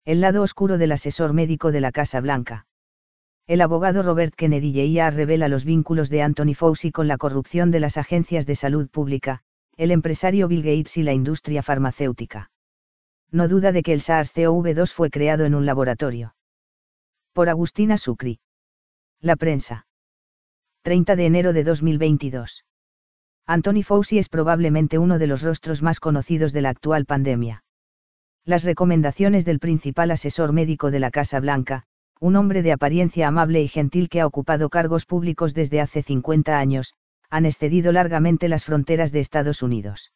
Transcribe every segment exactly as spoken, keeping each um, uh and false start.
El lado oscuro del asesor médico de la Casa Blanca. El abogado Robert Kennedy Jr revela los vínculos de Anthony Fauci con la corrupción de las agencias de salud pública, el empresario Bill Gates y la industria farmacéutica. No duda de que el SARS-C o V dos fue creado en un laboratorio. Por Agustina Sucri. La prensa. treinta de enero de dos mil veintidós. Anthony Fauci es probablemente uno de los rostros más conocidos de la actual pandemia. Las recomendaciones del principal asesor médico de la Casa Blanca, un hombre de apariencia amable y gentil que ha ocupado cargos públicos desde hace cincuenta años, han excedido largamente las fronteras de Estados Unidos.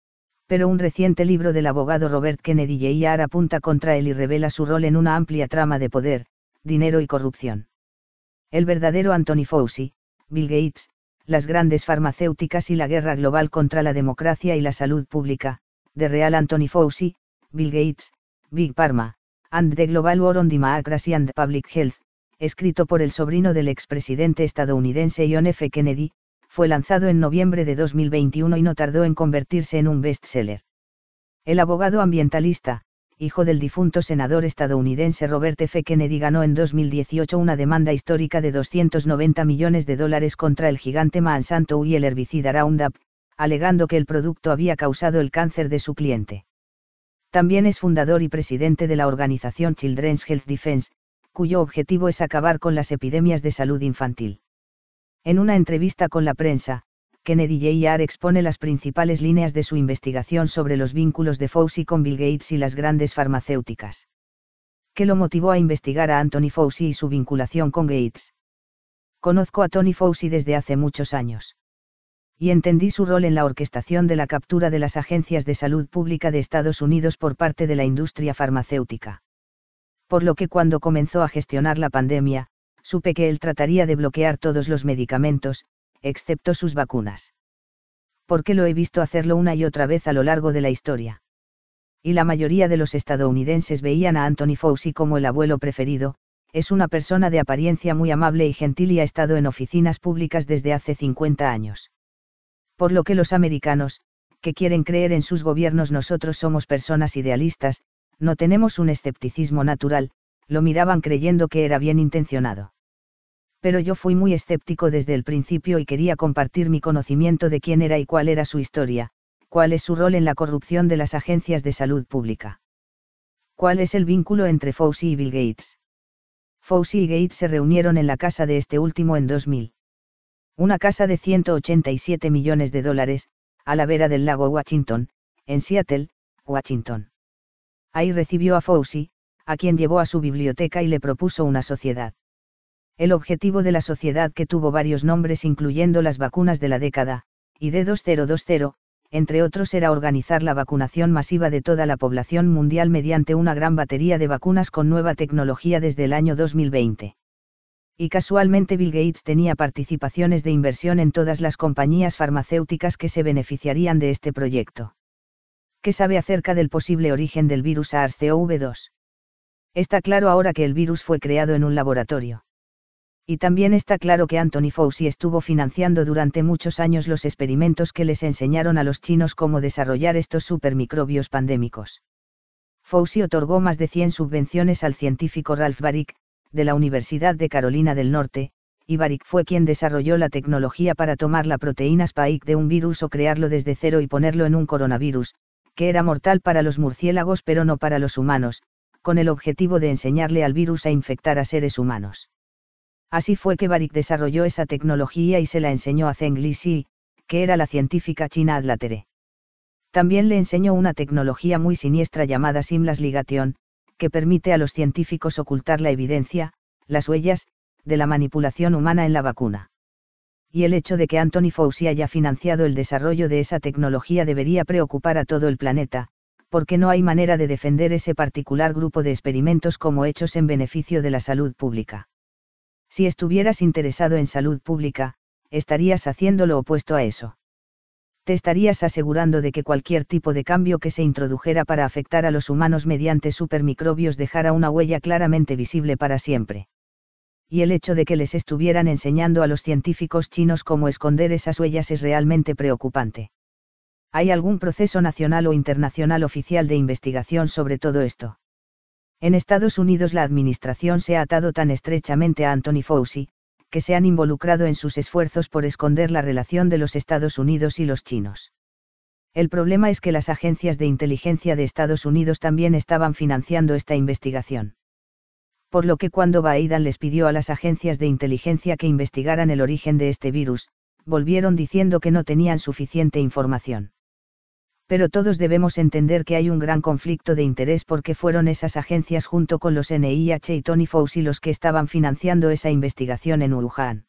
Pero un reciente libro del abogado Robert Kennedy Jr apunta contra él y revela su rol en una amplia trama de poder, dinero y corrupción. El verdadero Anthony Fauci, Bill Gates, las grandes farmacéuticas y la guerra global contra la democracia y la salud pública, The Real Anthony Fauci, Bill Gates, Big Pharma, and the Global War on Democracy and Public Health, escrito por el sobrino del expresidente estadounidense John F. Kennedy, fue lanzado en noviembre de dos mil veintiuno y no tardó en convertirse en un bestseller. El abogado ambientalista, hijo del difunto senador estadounidense Robert F. Kennedy, ganó en dos mil dieciocho una demanda histórica de doscientos noventa millones de dólares contra el gigante Monsanto y el herbicida Roundup, alegando que el producto había causado el cáncer de su cliente. También es fundador y presidente de la organización Children's Health Defense, cuyo objetivo es acabar con las epidemias de salud infantil. En una entrevista con la prensa, Kennedy Jr expone las principales líneas de su investigación sobre los vínculos de Fauci con Bill Gates y las grandes farmacéuticas. ¿Qué lo motivó a investigar a Anthony Fauci y su vinculación con Gates? Conozco a Tony Fauci desde hace muchos años. Y entendí su rol en la orquestación de la captura de las agencias de salud pública de Estados Unidos por parte de la industria farmacéutica. Por lo que cuando comenzó a gestionar la pandemia, supe que él trataría de bloquear todos los medicamentos, excepto sus vacunas. Porque lo he visto hacerlo una y otra vez a lo largo de la historia. Y la mayoría de los estadounidenses veían a Anthony Fauci como el abuelo preferido, es una persona de apariencia muy amable y gentil y ha estado en oficinas públicas desde hace cincuenta años. Por lo que los americanos, que quieren creer en sus gobiernos, nosotros somos personas idealistas, no tenemos un escepticismo natural, lo miraban creyendo que era bien intencionado. Pero yo fui muy escéptico desde el principio y quería compartir mi conocimiento de quién era y cuál era su historia, cuál es su rol en la corrupción de las agencias de salud pública. ¿Cuál es el vínculo entre Fauci y Bill Gates? Fauci y Gates se reunieron en la casa de este último en dos mil. Una casa de ciento ochenta y siete millones de dólares, a la vera del lago Washington, en Seattle, Washington. Ahí recibió a Fauci, a quien llevó a su biblioteca y le propuso una sociedad. El objetivo de la sociedad, que tuvo varios nombres incluyendo las vacunas de la década, I D dos mil veinte, entre otros, era organizar la vacunación masiva de toda la población mundial mediante una gran batería de vacunas con nueva tecnología desde el año dos mil veinte. Y casualmente Bill Gates tenía participaciones de inversión en todas las compañías farmacéuticas que se beneficiarían de este proyecto. ¿Qué sabe acerca del posible origen del virus SARS-C o V dos? Está claro ahora que el virus fue creado en un laboratorio. Y también está claro que Anthony Fauci estuvo financiando durante muchos años los experimentos que les enseñaron a los chinos cómo desarrollar estos supermicrobios pandémicos. Fauci otorgó más de cien subvenciones al científico Ralph Baric, de la Universidad de Carolina del Norte, y Baric fue quien desarrolló la tecnología para tomar la proteína Spike de un virus o crearlo desde cero y ponerlo en un coronavirus, que era mortal para los murciélagos pero no para los humanos, con el objetivo de enseñarle al virus a infectar a seres humanos. Así fue que Baric desarrolló esa tecnología y se la enseñó a Zheng Lixi, que era la científica china Adlatere. También le enseñó una tecnología muy siniestra llamada Seamless Ligation, que permite a los científicos ocultar la evidencia, las huellas, de la manipulación humana en la vacuna. Y el hecho de que Anthony Fauci haya financiado el desarrollo de esa tecnología debería preocupar a todo el planeta, porque no hay manera de defender ese particular grupo de experimentos como hechos en beneficio de la salud pública. Si estuvieras interesado en salud pública, estarías haciendo lo opuesto a eso. Te estarías asegurando de que cualquier tipo de cambio que se introdujera para afectar a los humanos mediante supermicrobios dejara una huella claramente visible para siempre. Y el hecho de que les estuvieran enseñando a los científicos chinos cómo esconder esas huellas es realmente preocupante. ¿Hay algún proceso nacional o internacional oficial de investigación sobre todo esto? En Estados Unidos la administración se ha atado tan estrechamente a Anthony Fauci, que se han involucrado en sus esfuerzos por esconder la relación de los Estados Unidos y los chinos. El problema es que las agencias de inteligencia de Estados Unidos también estaban financiando esta investigación. Por lo que cuando Biden les pidió a las agencias de inteligencia que investigaran el origen de este virus, volvieron diciendo que no tenían suficiente información. Pero todos debemos entender que hay un gran conflicto de interés porque fueron esas agencias junto con los N I H y Tony Fauci los que estaban financiando esa investigación en Wuhan.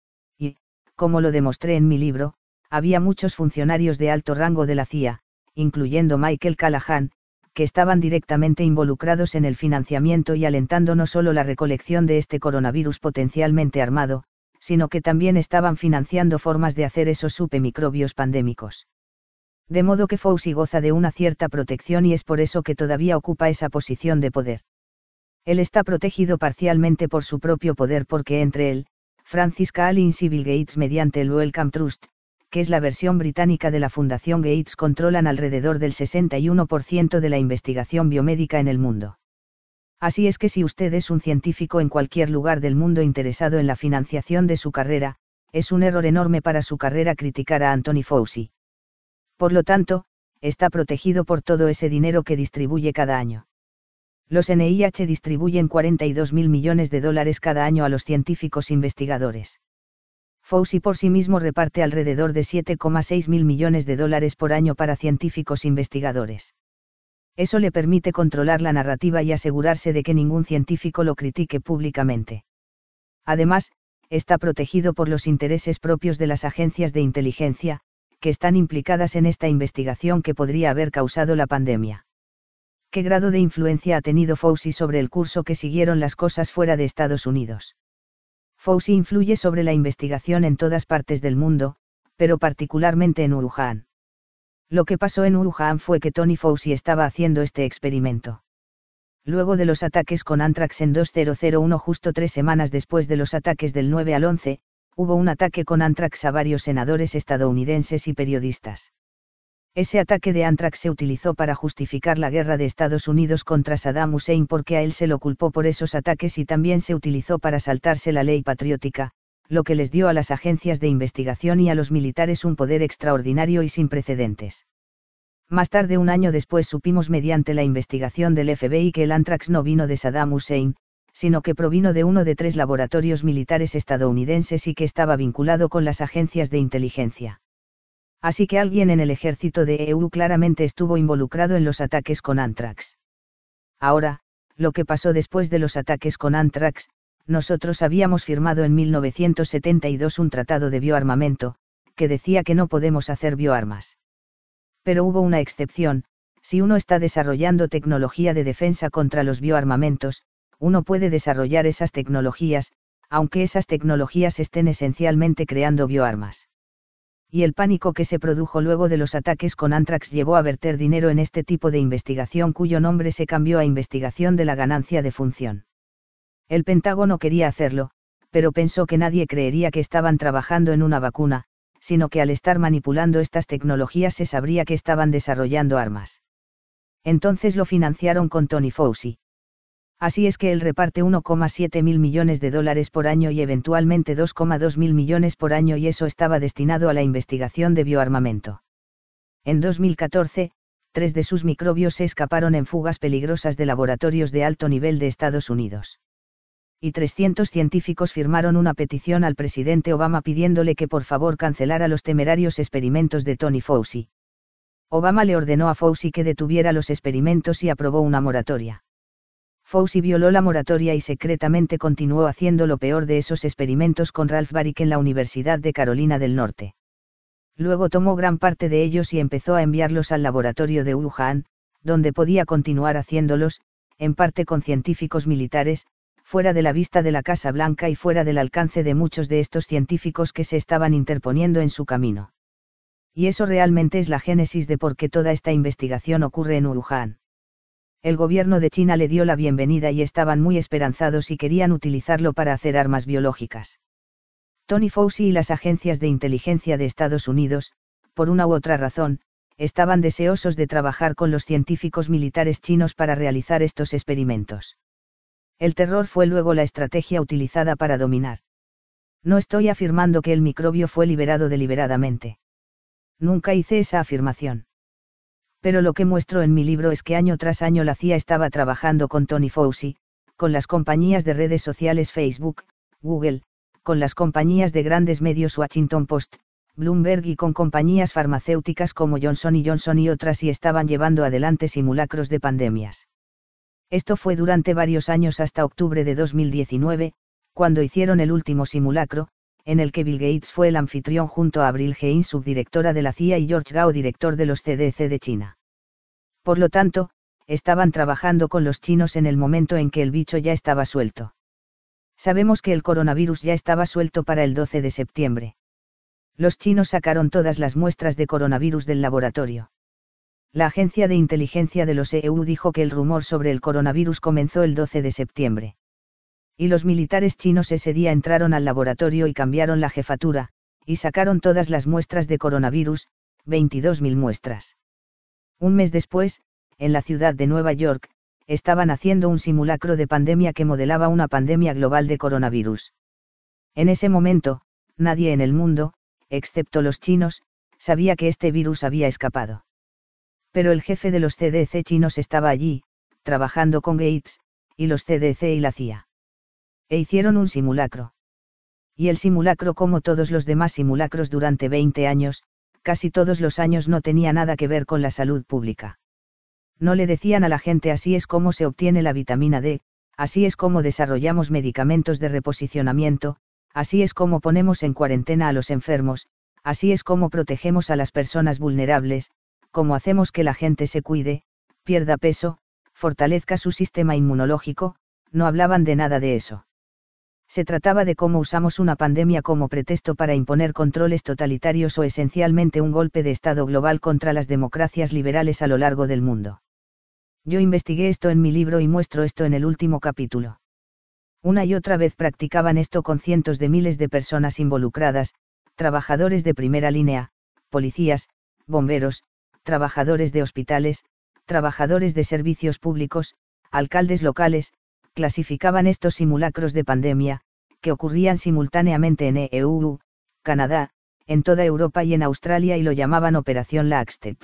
Y, como lo demostré en mi libro, había muchos funcionarios de alto rango de la C I A, incluyendo Michael Callahan, que estaban directamente involucrados en el financiamiento y alentando no solo la recolección de este coronavirus potencialmente armado, sino que también estaban financiando formas de hacer esos supermicrobios pandémicos. De modo que Fauci goza de una cierta protección y es por eso que todavía ocupa esa posición de poder. Él está protegido parcialmente por su propio poder porque entre él, Francis Collins y Bill Gates mediante el Wellcome Trust, que es la versión británica de la Fundación Gates, controlan alrededor del sesenta y uno por ciento de la investigación biomédica en el mundo. Así es que si usted es un científico en cualquier lugar del mundo interesado en la financiación de su carrera, es un error enorme para su carrera criticar a Anthony Fauci. Por lo tanto, está protegido por todo ese dinero que distribuye cada año. Los N I H distribuyen cuarenta y dos mil millones de dólares cada año a los científicos investigadores. Fauci por sí mismo reparte alrededor de siete coma seis mil millones de dólares por año para científicos investigadores. Eso le permite controlar la narrativa y asegurarse de que ningún científico lo critique públicamente. Además, está protegido por los intereses propios de las agencias de inteligencia, que están implicadas en esta investigación que podría haber causado la pandemia. ¿Qué grado de influencia ha tenido Fauci sobre el curso que siguieron las cosas fuera de Estados Unidos? Fauci influye sobre la investigación en todas partes del mundo, pero particularmente en Wuhan. Lo que pasó en Wuhan fue que Tony Fauci estaba haciendo este experimento. Luego de los ataques con Anthrax en dos mil uno, justo tres semanas después de los ataques del nueve al once, hubo un ataque con Anthrax a varios senadores estadounidenses y periodistas. Ese ataque de Anthrax se utilizó para justificar la guerra de Estados Unidos contra Saddam Hussein porque a él se lo culpó por esos ataques y también se utilizó para saltarse la ley patriótica, lo que les dio a las agencias de investigación y a los militares un poder extraordinario y sin precedentes. Más tarde, un año después, supimos mediante la investigación del F B I que el Anthrax no vino de Saddam Hussein, sino que provino de uno de tres laboratorios militares estadounidenses y que estaba vinculado con las agencias de inteligencia. Así que alguien en el ejército de E U claramente estuvo involucrado en los ataques con Anthrax. Ahora, lo que pasó después de los ataques con Anthrax, nosotros habíamos firmado en mil novecientos setenta y dos un tratado de bioarmamento, que decía que no podemos hacer bioarmas. Pero hubo una excepción: si uno está desarrollando tecnología de defensa contra los bioarmamentos, uno puede desarrollar esas tecnologías, aunque esas tecnologías estén esencialmente creando bioarmas. Y el pánico que se produjo luego de los ataques con Anthrax llevó a verter dinero en este tipo de investigación cuyo nombre se cambió a investigación de la ganancia de función. El Pentágono quería hacerlo, pero pensó que nadie creería que estaban trabajando en una vacuna, sino que al estar manipulando estas tecnologías se sabría que estaban desarrollando armas. Entonces lo financiaron con Tony Fauci. Así es que él reparte uno coma siete mil millones de dólares por año y eventualmente dos coma dos mil millones por año, y eso estaba destinado a la investigación de bioarmamento. En dos mil catorce, tres de sus microbios se escaparon en fugas peligrosas de laboratorios de alto nivel de Estados Unidos. Y trescientos científicos firmaron una petición al presidente Obama pidiéndole que por favor cancelara los temerarios experimentos de Tony Fauci. Obama le ordenó a Fauci que detuviera los experimentos y aprobó una moratoria. Fauci violó la moratoria y secretamente continuó haciendo lo peor de esos experimentos con Ralph Baric en la Universidad de Carolina del Norte. Luego tomó gran parte de ellos y empezó a enviarlos al laboratorio de Wuhan, donde podía continuar haciéndolos, en parte con científicos militares, fuera de la vista de la Casa Blanca y fuera del alcance de muchos de estos científicos que se estaban interponiendo en su camino. Y eso realmente es la génesis de por qué toda esta investigación ocurre en Wuhan. El gobierno de China le dio la bienvenida y estaban muy esperanzados y querían utilizarlo para hacer armas biológicas. Tony Fauci y las agencias de inteligencia de Estados Unidos, por una u otra razón, estaban deseosos de trabajar con los científicos militares chinos para realizar estos experimentos. El terror fue luego la estrategia utilizada para dominar. No estoy afirmando que el microbio fue liberado deliberadamente. Nunca hice esa afirmación. Pero lo que muestro en mi libro es que año tras año la C I A estaba trabajando con Tony Fauci, con las compañías de redes sociales Facebook, Google, con las compañías de grandes medios Washington Post, Bloomberg y con compañías farmacéuticas como Johnson y Johnson y otras y estaban llevando adelante simulacros de pandemias. Esto fue durante varios años hasta octubre de dos mil diecinueve, cuando hicieron el último simulacro, en el que Bill Gates fue el anfitrión junto a Avril Haines, subdirectora de la C I A, y George Gao, director de los C D C de China. Por lo tanto, estaban trabajando con los chinos en el momento en que el bicho ya estaba suelto. Sabemos que el coronavirus ya estaba suelto para el doce de septiembre. Los chinos sacaron todas las muestras de coronavirus del laboratorio. La agencia de inteligencia de los E U dijo que el rumor sobre el coronavirus comenzó el doce de septiembre. Y los militares chinos ese día entraron al laboratorio y cambiaron la jefatura, y sacaron todas las muestras de coronavirus, veintidós mil muestras. Un mes después, en la ciudad de Nueva York, estaban haciendo un simulacro de pandemia que modelaba una pandemia global de coronavirus. En ese momento, nadie en el mundo, excepto los chinos, sabía que este virus había escapado. Pero el jefe de los C D C chinos estaba allí, trabajando con Gates, y los C D C y la C I A. E hicieron un simulacro. Y el simulacro, como todos los demás simulacros durante veinte años, casi todos los años no tenía nada que ver con la salud pública. No le decían a la gente así es como se obtiene la vitamina D, así es como desarrollamos medicamentos de reposicionamiento, así es como ponemos en cuarentena a los enfermos, así es como protegemos a las personas vulnerables, como hacemos que la gente se cuide, pierda peso, fortalezca su sistema inmunológico. No hablaban de nada de eso. Se trataba de cómo usamos una pandemia como pretexto para imponer controles totalitarios o esencialmente un golpe de Estado global contra las democracias liberales a lo largo del mundo. Yo investigué esto en mi libro y muestro esto en el último capítulo. Una y otra vez practicaban esto con cientos de miles de personas involucradas, trabajadores de primera línea, policías, bomberos, trabajadores de hospitales, trabajadores de servicios públicos, alcaldes locales, clasificaban estos simulacros de pandemia, que ocurrían simultáneamente en E U, Canadá, en toda Europa y en Australia y lo llamaban Operación Lockstep.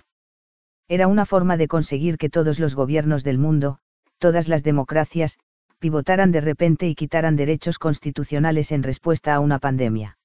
Era una forma de conseguir que todos los gobiernos del mundo, todas las democracias, pivotaran de repente y quitaran derechos constitucionales en respuesta a una pandemia.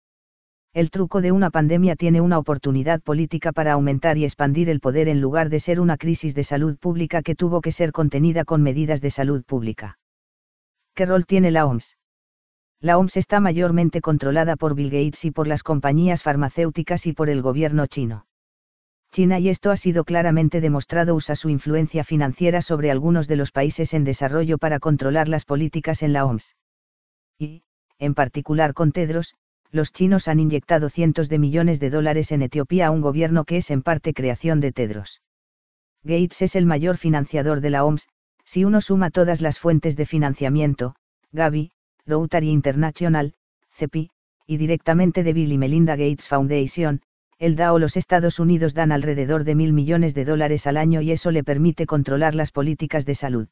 El truco de una pandemia tiene una oportunidad política para aumentar y expandir el poder en lugar de ser una crisis de salud pública que tuvo que ser contenida con medidas de salud pública. ¿Qué rol tiene la O M S? La O M S está mayormente controlada por Bill Gates y por las compañías farmacéuticas y por el gobierno chino. China, y esto ha sido claramente demostrado, usa su influencia financiera sobre algunos de los países en desarrollo para controlar las políticas en la O M S. Y, en particular con Tedros, los chinos han inyectado cientos de millones de dólares en Etiopía a un gobierno que es en parte creación de Tedros. Gates es el mayor financiador de la O M S, si uno suma todas las fuentes de financiamiento, Gavi, Rotary International, C P I, y directamente de Bill y Melinda Gates Foundation, el D A O. Los Estados Unidos dan alrededor de mil millones de dólares al año y eso le permite controlar las políticas de salud.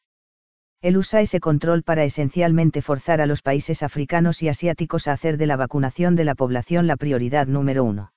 Él usa ese control para esencialmente forzar a los países africanos y asiáticos a hacer de la vacunación de la población la prioridad número uno.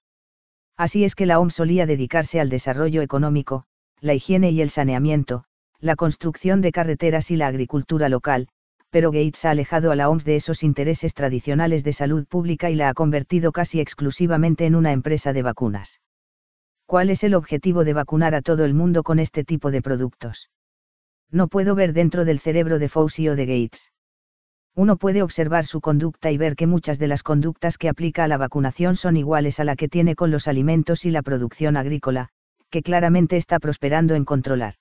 Así es que la O M S solía dedicarse al desarrollo económico, la higiene y el saneamiento, la construcción de carreteras y la agricultura local, pero Gates ha alejado a la O M S de esos intereses tradicionales de salud pública y la ha convertido casi exclusivamente en una empresa de vacunas. ¿Cuál es el objetivo de vacunar a todo el mundo con este tipo de productos? No puedo ver dentro del cerebro de Fauci o de Gates. Uno puede observar su conducta y ver que muchas de las conductas que aplica a la vacunación son iguales a la que tiene con los alimentos y la producción agrícola, que claramente está prosperando en controlar.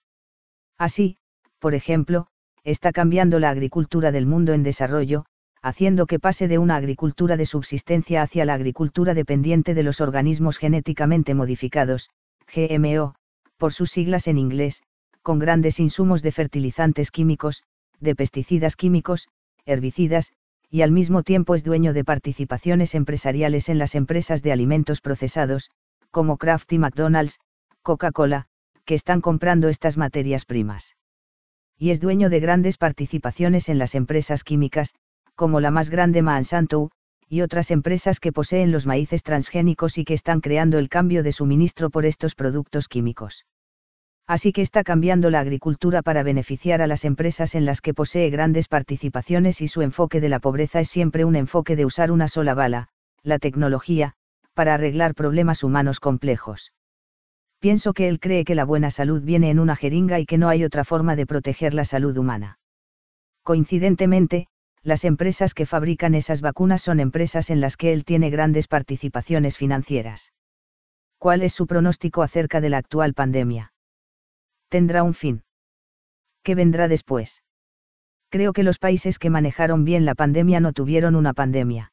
Así, por ejemplo, está cambiando la agricultura del mundo en desarrollo, haciendo que pase de una agricultura de subsistencia hacia la agricultura dependiente de los organismos genéticamente modificados, G M O, por sus siglas en inglés, con grandes insumos de fertilizantes químicos, de pesticidas químicos, herbicidas, y al mismo tiempo es dueño de participaciones empresariales en las empresas de alimentos procesados, como Kraft y McDonald's, Coca-Cola, que están comprando estas materias primas. Y es dueño de grandes participaciones en las empresas químicas, como la más grande Monsanto, y otras empresas que poseen los maíces transgénicos y que están creando el cambio de suministro por estos productos químicos. Así que está cambiando la agricultura para beneficiar a las empresas en las que posee grandes participaciones y su enfoque de la pobreza es siempre un enfoque de usar una sola bala, la tecnología, para arreglar problemas humanos complejos. Pienso que él cree que la buena salud viene en una jeringa y que no hay otra forma de proteger la salud humana. Coincidentemente, las empresas que fabrican esas vacunas son empresas en las que él tiene grandes participaciones financieras. ¿Cuál es su pronóstico acerca de la actual pandemia? ¿Tendrá un fin? ¿Qué vendrá después? Creo que los países que manejaron bien la pandemia no tuvieron una pandemia.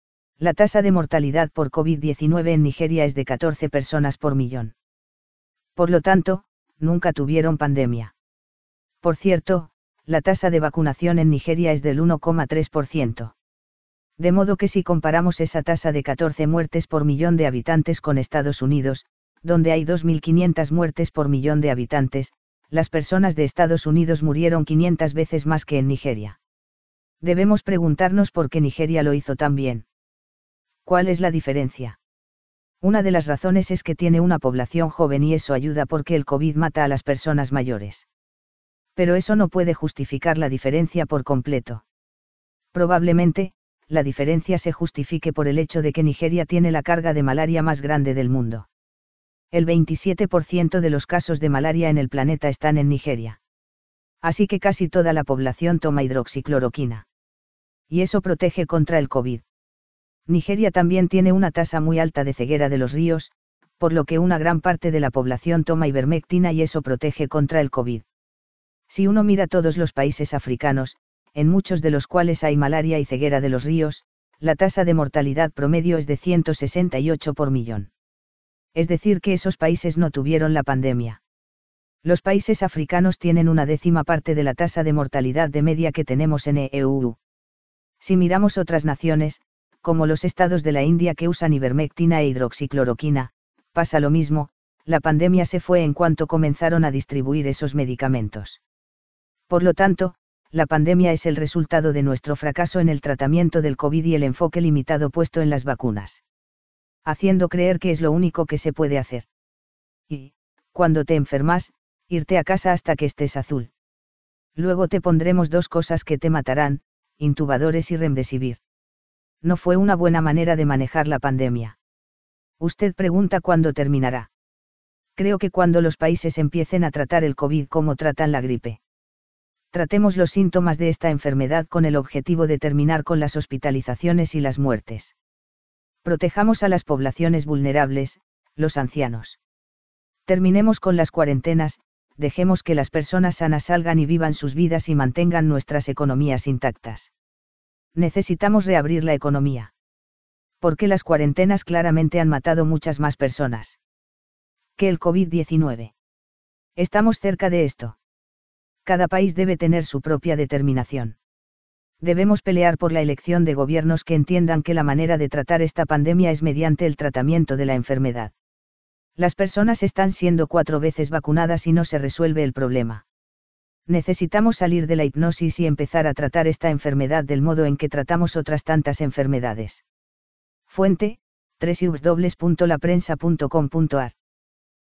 La tasa de mortalidad por COVID diecinueve en Nigeria es de catorce personas por millón. Por lo tanto, nunca tuvieron pandemia. Por cierto, la tasa de vacunación en Nigeria es del uno coma tres por ciento. De modo que si comparamos esa tasa de catorce muertes por millón de habitantes con Estados Unidos, donde hay dos mil quinientas muertes por millón de habitantes, las personas de Estados Unidos murieron quinientas veces más que en Nigeria. Debemos preguntarnos por qué Nigeria lo hizo tan bien. ¿Cuál es la diferencia? Una de las razones es que tiene una población joven y eso ayuda porque el COVID mata a las personas mayores. Pero eso no puede justificar la diferencia por completo. Probablemente, la diferencia se justifique por el hecho de que Nigeria tiene la carga de malaria más grande del mundo. El veintisiete por ciento de los casos de malaria en el planeta están en Nigeria. Así que casi toda la población toma hidroxicloroquina. Y eso protege contra el COVID. Nigeria también tiene una tasa muy alta de ceguera de los ríos, por lo que una gran parte de la población toma ivermectina y eso protege contra el COVID. Si uno mira todos los países africanos, en muchos de los cuales hay malaria y ceguera de los ríos, la tasa de mortalidad promedio es de ciento sesenta y ocho por millón. Es decir que esos países no tuvieron la pandemia. Los países africanos tienen una décima parte de la tasa de mortalidad de media que tenemos en E U. Si miramos otras naciones, como los estados de la India que usan ivermectina e hidroxicloroquina, pasa lo mismo, la pandemia se fue en cuanto comenzaron a distribuir esos medicamentos. Por lo tanto, la pandemia es el resultado de nuestro fracaso en el tratamiento del COVID y el enfoque limitado puesto en las vacunas. Haciendo creer que es lo único que se puede hacer. Y, cuando te enfermas, irte a casa hasta que estés azul. Luego te pondremos dos cosas que te matarán, intubadores y remdesivir. No fue una buena manera de manejar la pandemia. Usted pregunta cuándo terminará. Creo que cuando los países empiecen a tratar el COVID como tratan la gripe. Tratemos los síntomas de esta enfermedad con el objetivo de terminar con las hospitalizaciones y las muertes. Protejamos a las poblaciones vulnerables, los ancianos. Terminemos con las cuarentenas, dejemos que las personas sanas salgan y vivan sus vidas y mantengan nuestras economías intactas. Necesitamos reabrir la economía. Porque las cuarentenas claramente han matado muchas más personas que el COVID diecinueve. Estamos cerca de esto. Cada país debe tener su propia determinación. Debemos pelear por la elección de gobiernos que entiendan que la manera de tratar esta pandemia es mediante el tratamiento de la enfermedad. Las personas están siendo cuatro veces vacunadas y no se resuelve el problema. Necesitamos salir de la hipnosis y empezar a tratar esta enfermedad del modo en que tratamos otras tantas enfermedades. Fuente, doble u doble u doble u punto la prensa punto com punto a r